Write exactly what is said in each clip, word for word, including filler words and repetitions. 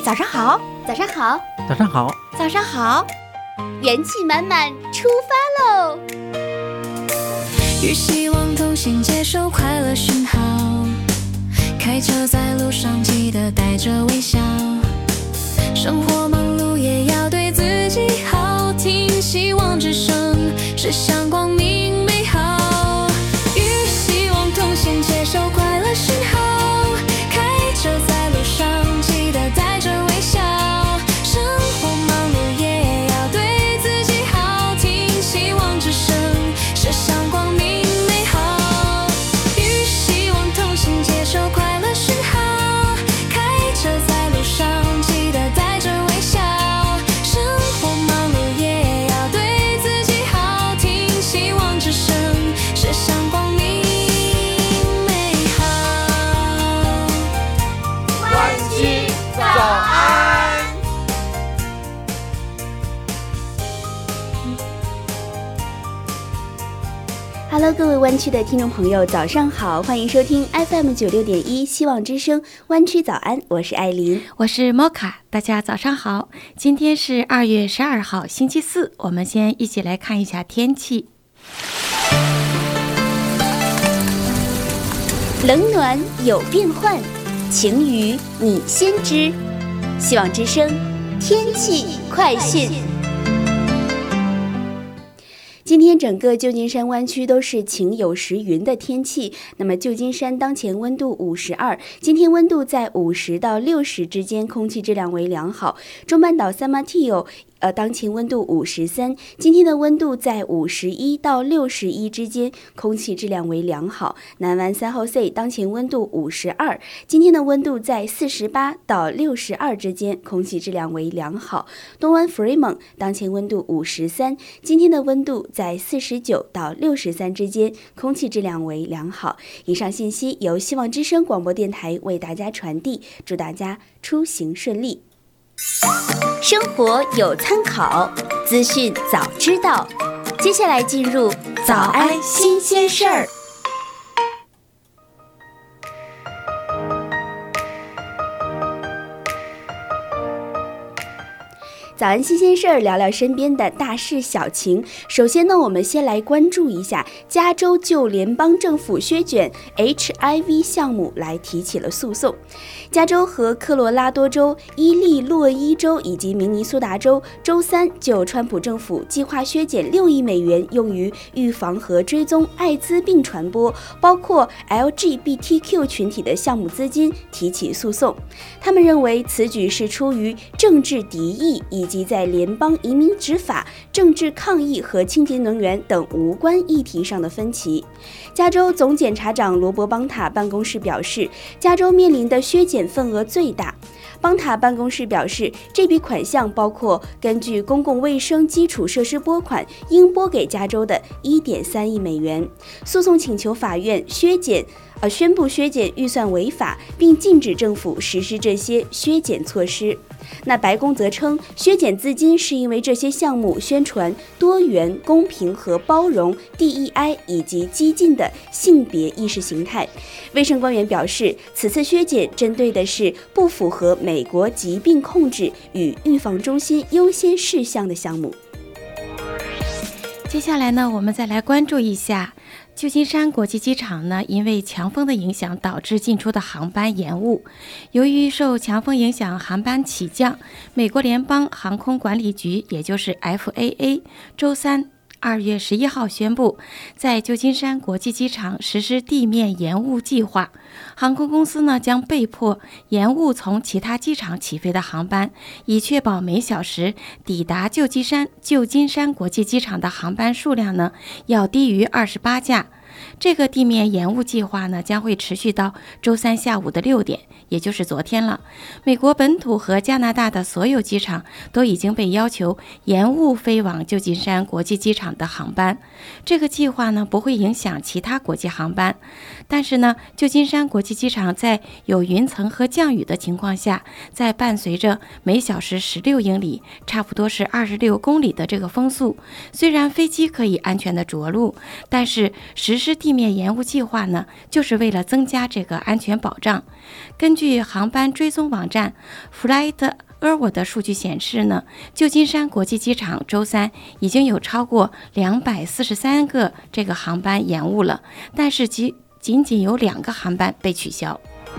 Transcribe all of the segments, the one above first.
早上好， 早上好， 早上好， 早上好， 元气满满出发喽！ 与希望同行，接受快乐讯号。开车在路上，记得带着微笑。生活忙碌，也要对自己好。听希望之声，是向光明美好。与希望同行，接受快乐讯号。开车在路上，记得带着微笑。生活忙碌，也要对自己好。听希望之声，是向光明美好。与希望同行，接受快乐讯号。开车在路上，记得带着微笑。生活忙碌，也要对自己好。听希望之声，是向光明美好。 湾区早安。 Hello， 各位湾区的听众朋友，早上好，欢迎收听 F M 九六点一希望之声湾区早安，我是艾琳， 我是 Moka， 大家早上好。今天是二月十二号，星期四，我们先一起来看一下天气。 冷暖有变换，晴雨你先知。希望之声天气快讯。今天整个旧金山湾区都是晴有时云的天气。那么旧金山当前温度五十二，今天温度在五十到六十之间，空气质量为良好。中半岛 San Mateo呃，当前温度五十三，今天的温度在五十一到六十一之间，空气质量为良好。南湾三号 C 当前温度五十二，今天的温度在四十八到六十二之间，空气质量为良好。东湾 Fremont 当前温度五十三，今天的温度在四十九到六十三之间，空气质量为良好。以上信息由希望之声广播电台为大家传递，祝大家出行顺利。生活有参考，资讯早知道。接下来进入早安新鲜事儿。早安新鲜事儿，聊聊身边的大事小情。首先呢，我们先来关注一下加州就联邦政府削减 H I V 项目来提起了诉讼。加州和科罗拉多州、伊利诺伊州以及明尼苏达州周三就川普政府计划削减六亿美元用于预防和追踪艾滋病传播，包括 L G B T Q 群体的项目资金提起诉讼。他们认为此举是出于政治敌意以及在联邦移民执法、政治抗议和清洁能源等无关议题上的分歧。加州总检察长罗伯·邦塔办公室表示，加州面临的削减份额最大。邦塔办公室表示，这笔款项包括根据公共卫生基础设施拨款应拨给加州的 一点三亿美元。诉讼请求法院削减呃，宣布削减预算违法，并禁止政府实施这些削减措施。那白宫则称，削减资金是因为这些项目宣传多元、公平和包容 D E I 以及激进的性别意识形态。卫生官员表示，此次削减针对的是不符合美国疾病控制与预防中心优先事项的项目。 接下来呢，我们再来关注一下旧金山国际机场呢，因为强风的影响导致进出的航班延误。由于受强风影响，航班起降，美国联邦航空管理局，也就是 F A A， 周三二月十一号宣布，在旧金山国际机场实施地面延误计划。航空公司呢将被迫延误从其他机场起飞的航班，以确保每小时抵达旧金山旧金山国际机场的航班数量呢要低于二十八架。这个地面延误计划呢将会持续到周三下午的六点，也就是昨天了。美国本土和加拿大的所有机场都已经被要求延误飞往旧金山国际机场的航班。这个计划呢不会影响其他国际航班，但是呢，旧金山国际机场在有云层和降雨的情况下，在伴随着每小时十六英里，差不多是二十六公里的这个风速，虽然飞机可以安全的着陆，但是实施实地面延误计划呢，就是为了增加这个安全保障。根据航班追踪网站 FlightAware 的数据显示呢，旧金山国际机场周三已经有超过两百四十三个这个航班延误了，但是仅仅仅有两个航班被取消。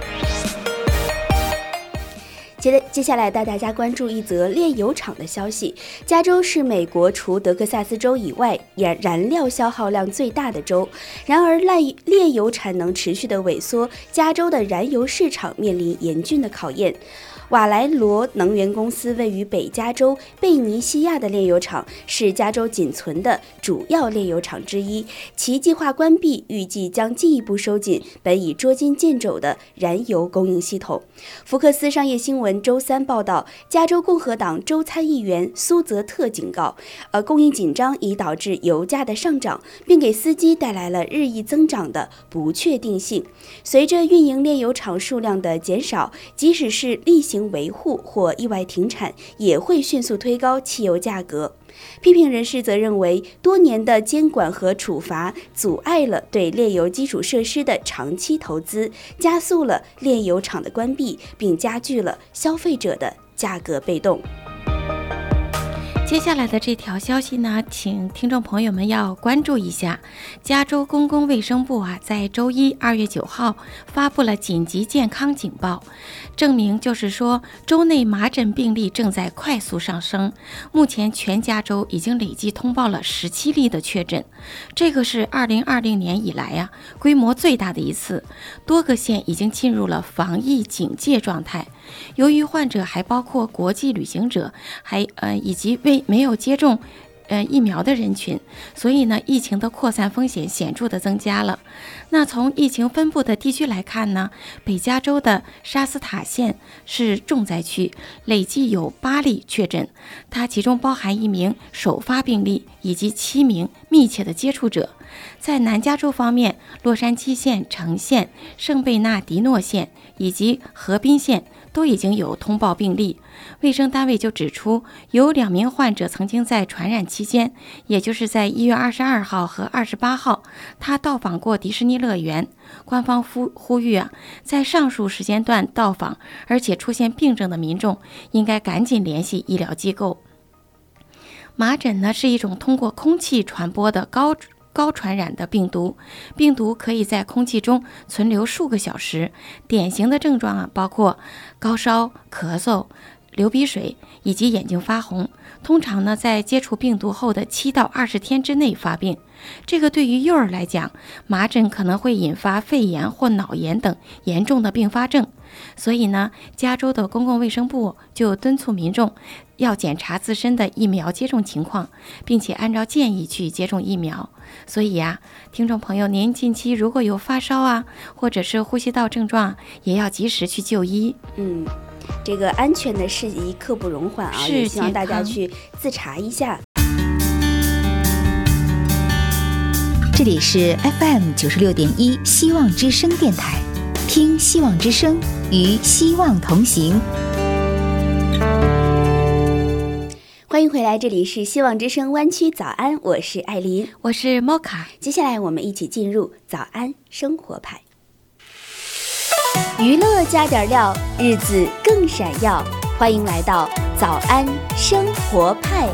接接下来带大家关注一则炼油厂的消息。加州是美国除德克萨斯州以外燃燃料消耗量最大的州，然而炼炼油产能持续的萎缩，加州的燃油市场面临严峻的考验。瓦莱罗能源公司位于北加州贝尼西亚的炼油厂是加州仅存的主要炼油厂之一，其计划关闭，预计将进一步收紧本已捉襟见肘的燃油供应系统。福克斯商业新闻周三报道，加州共和党州参议员苏泽特警告，呃，供应紧张已导致油价的上涨，并给司机带来了日益增长的不确定性。随着运营炼油厂数量的减少，即使是例行维护或意外停产，也会迅速推高汽油价格。批评人士则认为，多年的监管和处罚阻碍了对炼油基础设施的长期投资，加速了炼油厂的关闭，并加剧了消费者的价格被动。 接下来的这条消息呢，请听众朋友们要关注一下。加州公共卫生部啊，在周一二月九号发布了紧急健康警报，证明就是说，州内麻疹病例正在快速上升。目前全加州已经累计通报了十七例的确诊，这个是二零二零年以来啊规模最大的一次。多个县已经进入了防疫警戒状态。由于患者还包括国际旅行者，还呃以及未没有接种呃疫苗的人群，所以呢，疫情的扩散风险显著的增加了。那从疫情分布的地区来看呢，北加州的沙斯塔县是重灾区，累计有八例确诊，它其中包含一名首发病例以及七名密切的接触者。在南加州方面，洛杉矶县、城县、圣贝纳迪诺县以及河滨县都已经有通报病例。卫生单位就指出，有两名患者曾经在传染期间，也就是在一月二十二号和二十八号，他到访过迪士尼乐园。官方呼呼吁啊，在上述时间段到访而且出现病症的民众，应该赶紧联系医疗机构。麻疹呢，是一种通过空气传播的高高传染的病毒，病毒可以在空气中存留数个小时。典型的症状啊，包括高烧、咳嗽、流鼻水以及眼睛发红。通常呢，在接触病毒后的七到二十天之内发病。这个对于幼儿来讲，麻疹可能会引发肺炎或脑炎等严重的并发症。所以呢，加州的公共卫生部就敦促民众要检查自身的疫苗接种情况，并且按照建议去接种疫苗。所以啊，听众朋友，您近期如果有发烧啊，或者是呼吸道症状，也要及时去就医。 嗯，这个安全的事宜刻不容缓啊，也希望大家去自查一下。 这里是 F M 九十六点一希望之声电台，听希望之声，与希望同行。 欢迎回来，这里是希望之声湾区早安，我是艾琳， 我是 Mocha。 接下来我们一起进入早安生活派。娱乐加点料，日子更闪耀。欢迎来到早安生活派。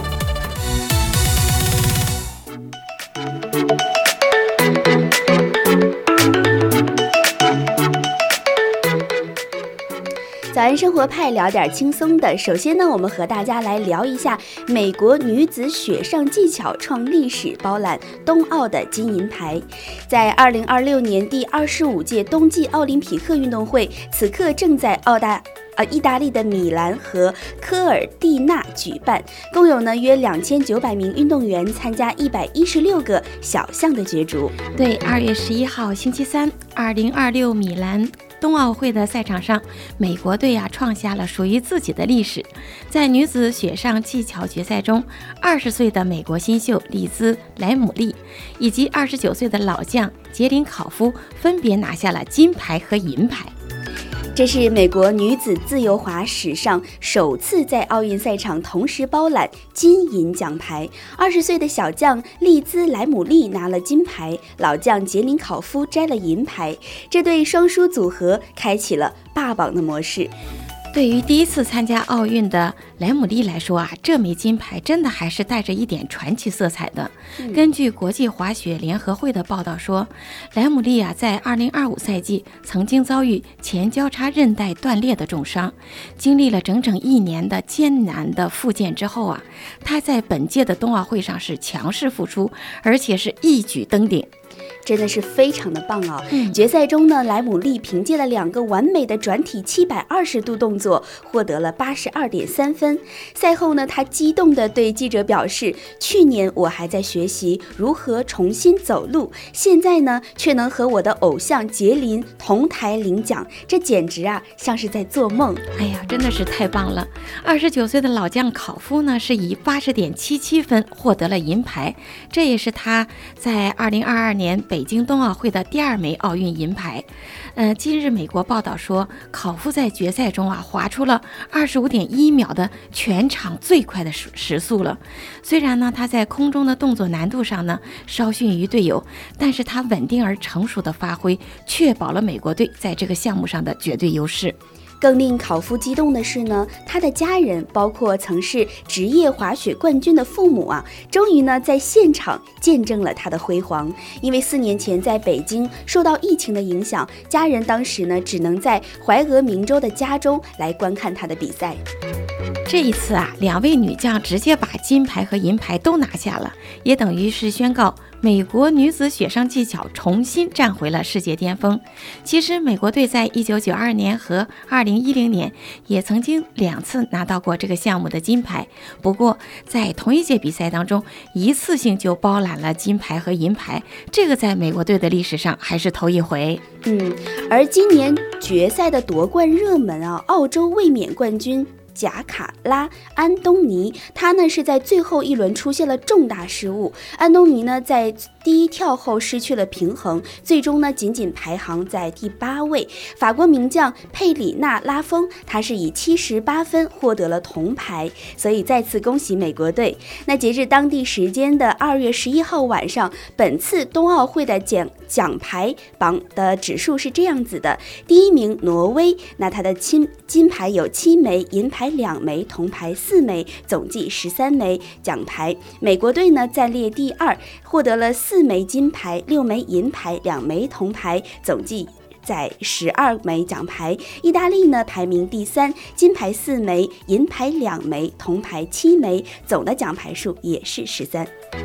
早安生活派聊点轻松的。首先呢，我们和大家来聊一下美国女子雪上技巧创历史，包揽冬奥的金银牌。在二零二六年第二十五届冬季奥林匹克运动会，此刻正在澳大呃意大利的米兰和科尔蒂纳举办，共有呢约两千九百名运动员参加一百一十六个小项的角逐。 对，二月十一号星期三，二零二六米兰冬奥会的赛场上，美国队啊创下了属于自己的历史。在女子雪上技巧决赛中，二十岁的美国新秀丽兹·莱姆利以及二十九岁的老将杰林考夫分别拿下了金牌和银牌。 这是美国女子自由滑史上首次在奥运赛场同时包揽金银奖牌。二十岁的小将丽兹莱姆利拿了金牌，老将杰林考夫摘了银牌，这对双输组合开启了霸榜的模式。 对于第一次参加奥运的莱姆利来说啊，这枚金牌真的还是带着一点传奇色彩的。嗯、根据国际滑雪联合会的报道说，莱姆利啊在二零二五赛季曾经遭遇前交叉韧带断裂的重伤，经历了整整一年的艰难的复健之后啊，他在本届的冬奥会上是强势复出，而且是一举登顶。 真的是非常的棒啊！ 嗯、 决赛中呢，莱姆利凭借了两个完美的转体七百二十度动作，获得了八十二点三分。赛后呢，他激动地对记者表示：“去年我还在学习如何重新走路，现在呢，却能和我的偶像杰林同台领奖，这简直啊，像是在做梦。” 哎呀，真的是太棒了！二十九岁的老将考夫呢，是以八十点七七分获得了银牌，这也是他在二零二二年北京冬奥会的第二枚奥运银牌。呃，今日美国报道说，考夫在决赛中啊滑出了二十五点一秒的全场最快的时速了。虽然呢他在空中的动作难度上呢稍逊于队友，但是他稳定而成熟的发挥，确保了美国队在这个项目上的绝对优势。 更令考夫激动的是呢，他的家人，包括曾是职业滑雪冠军的父母啊，终于呢在现场见证了他的辉煌。因为四年前在北京受到疫情的影响，家人当时呢只能在怀俄明州的家中来观看他的比赛。 这一次啊，两位女将直接把金牌和银牌都拿下了，也等于是宣告美国女子雪上技巧重新站回了世界巅峰。其实美国队在一九九二年和二零一零年也曾经两次拿到过这个项目的金牌，不过在同一届比赛当中一次性就包揽了金牌和银牌，这个在美国队的历史上还是头一回。 嗯，而今年决赛的夺冠热门啊，澳洲卫冕冠军贾卡拉安东尼，他呢是在最后一轮出现了重大失误。安东尼呢在第一跳后失去了平衡，最终呢仅仅排行在第八位。法国名将佩里纳拉丰，他是以七十八分获得了铜牌，所以再次恭喜美国队。那截至当地时间的二月十一号晚上，本次冬奥会的奖奖牌榜的指数是这样子的：第一名挪威，那他的金金牌有七枚，银牌两枚，铜牌四枚，总计十三枚奖牌。美国队呢暂列第二，获得了四枚金牌，六枚银牌，两枚铜牌，总计在十二枚奖牌。意大利呢排名第三，金牌四枚，银牌两枚，铜牌七枚，总的奖牌数也是十三。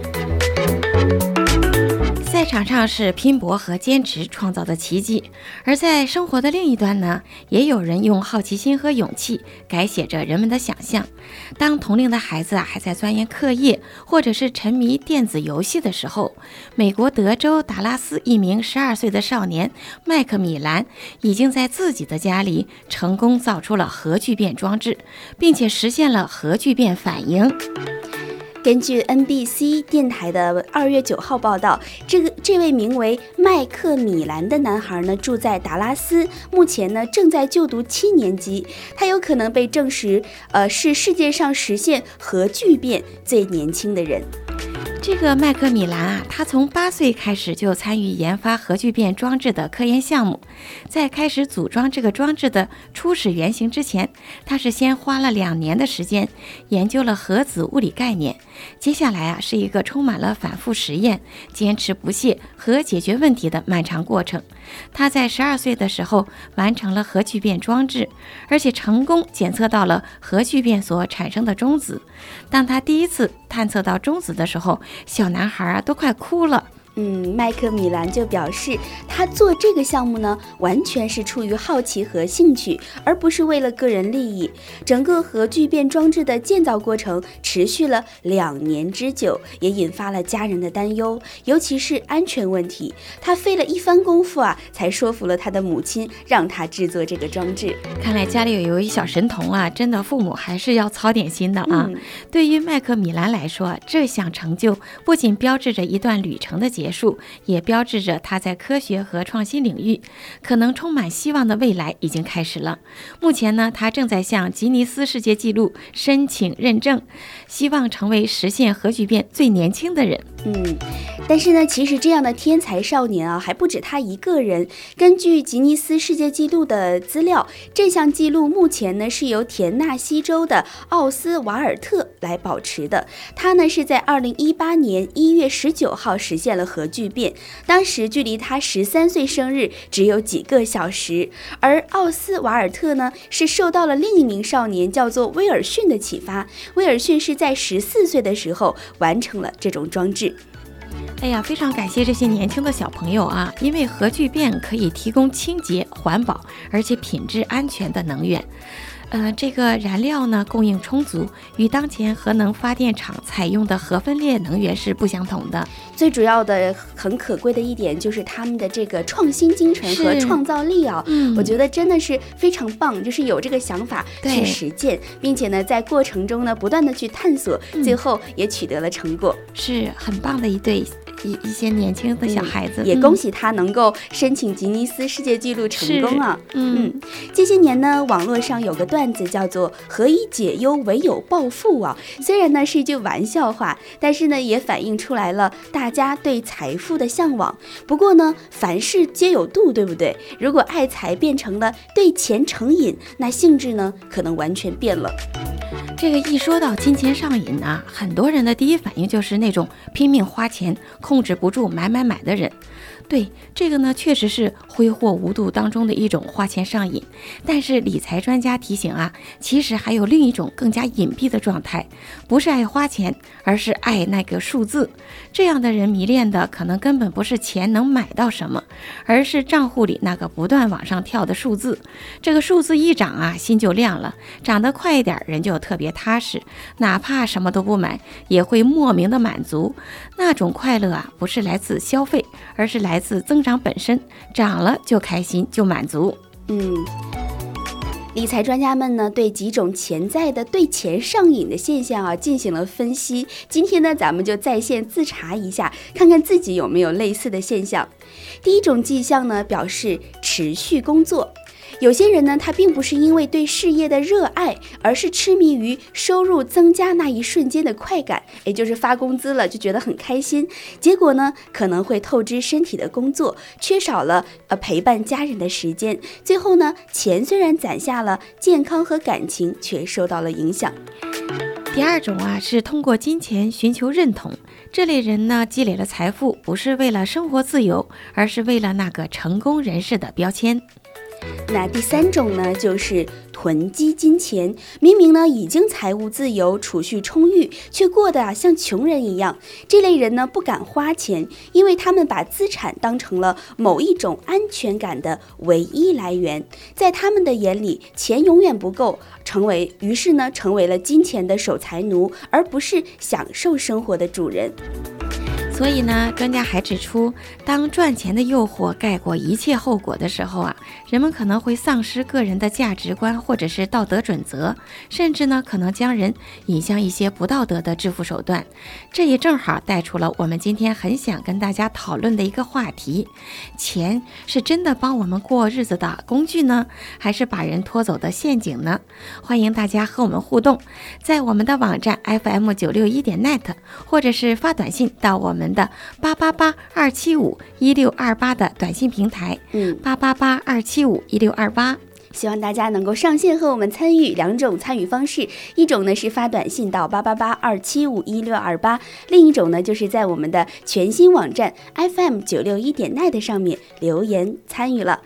赛场上是拼搏和坚持创造的奇迹，而在生活的另一端呢，也有人用好奇心和勇气改写着人们的想象。当同龄的孩子啊还在钻研课业，或者是沉迷电子游戏的时候，美国德州达拉斯一名十二岁的少年麦克米兰已经在自己的家里成功造出了核聚变装置，并且实现了核聚变反应。 根据 N B C 电台的二月九号报道，这个这位名为麦克米兰的男孩呢，住在达拉斯，目前呢正在就读七年级。他有可能被证实，呃，是世界上实现核聚变最年轻的人。 这个麦克米兰啊，他从八岁开始就参与研发核聚变装置的科研项目。在开始组装这个装置的初始原型之前，他是先花了两年的时间研究了核子物理概念。接下来啊，是一个充满了反复实验、坚持不懈和解决问题的漫长过程。他在十二岁的时候完成了核聚变装置，而且成功检测到了核聚变所产生的中子。当他第一次探测到中子的时候，小男孩啊都快哭了。 嗯，麦克米兰就表示，他做这个项目呢，完全是出于好奇和兴趣，而不是为了个人利益。整个核聚变装置的建造过程持续了两年之久，也引发了家人的担忧，尤其是安全问题。他费了一番功夫啊，才说服了他的母亲，让他制作这个装置。 看来家里有一小神童啊，真的父母还是要操点心的啊。嗯、对于麦克米兰来说，这项成就不仅标志着一段旅程的结结束，也标志着他在科学和创新领域可能充满希望的未来已经开始了。目前呢，他正在向吉尼斯世界纪录申请认证，希望成为实现核聚变最年轻的人。 嗯，但是呢，其实这样的天才少年啊，还不止他一个人。根据吉尼斯世界纪录的资料，这项纪录目前呢是由田纳西州的奥斯瓦尔特来保持的。他呢是在二零一八年一月十九号实现了核聚变，当时距离他十三岁生日只有几个小时。而奥斯瓦尔特呢是受到了另一名少年叫做威尔逊的启发，威尔逊是在十四岁的时候完成了这种装置。 哎呀，非常感谢这些年轻的小朋友啊！因为核聚变可以提供清洁、环保，而且品质安全的能源。呃，这个燃料呢供应充足，与当前核能发电厂采用的核分裂能源是不相同的。 最主要的、很可贵的一点就是他们的这个创新精神和创造力啊，嗯、我觉得真的是非常棒，就是有这个想法去实践，并且呢，在过程中呢不断的去探索，嗯、最后也取得了成果， 是很棒的一对。一一些年轻的小孩子、 嗯、也恭喜他能够申请吉尼斯世界纪录成功啊。嗯, 嗯，这些年呢，网络上有个段子叫做何以解忧唯有暴富啊，虽然呢是一句玩笑话，但是呢也反映出来了大家对财富的向往。不过呢，凡事皆有度，对不对？如果爱财变成了对钱成瘾，那性质呢可能完全变了。 这个一说到金钱上瘾啊，很多人的第一反应就是那种拼命花钱、控制不住买买买的人。对，这个呢确实是挥霍无度当中的一种花钱上瘾。但是理财专家提醒啊，其实还有另一种更加隐蔽的状态，不是爱花钱，而是爱那个数字。这样的人迷恋的可能根本不是钱能买到什么，而是账户里那个不断往上跳的数字。这个数字一涨啊，心就亮了，涨得快一点，人就特别踏实，哪怕什么都不买，也会莫名的满足。那种快乐啊，不是来自消费，而是来自增长本身，涨了就开心，就满足。 嗯，理财专家们呢对几种潜在的对钱上瘾的现象啊进行了分析。今天呢，咱们就在线自查一下，看看自己有没有类似的现象。第一种迹象呢，表示持续工作。有些人呢，他并不是因为对事业的热爱，而是痴迷于收入增加那一瞬间的快感，也就是发工资了就觉得很开心，结果呢可能会透支身体的工作，缺少了呃陪伴家人的时间，最后呢钱虽然攒下了，健康和感情却受到了影响。 第二种啊，是通过金钱寻求认同。这类人呢，积累了财富，不是为了生活自由，而是为了那个成功人士的标签。 那第三种呢，就是囤积金钱。明明呢已经财务自由、储蓄充裕，却过得啊像穷人一样。这类人呢不敢花钱，因为他们把资产当成了某一种安全感的唯一来源。在他们的眼里，钱永远不够，成为于是呢成为了金钱的守财奴，而不是享受生活的主人。 所以呢，专家还指出，当赚钱的诱惑盖过一切后果的时候啊，人们可能会丧失个人的价值观或者是道德准则，甚至呢可能将人引向一些不道德的致富手段。这也正好带出了我们今天很想跟大家讨论的一个话题：钱是真的帮我们过日子的工具呢，还是把人拖走的陷阱呢？欢迎大家和我们互动，在我们的网站 F M 九六一点 net， 或者是发短信到我们的八八八二七五一六二八的短信平台，嗯，八八八二七五一六二八。 希望大家能够上线和我们参与。两种参与方式，一种呢是发短信到八八八二七五一六二八，另一种呢就是在我们的全新网站 F M 九六一点 net 上面留言参与了。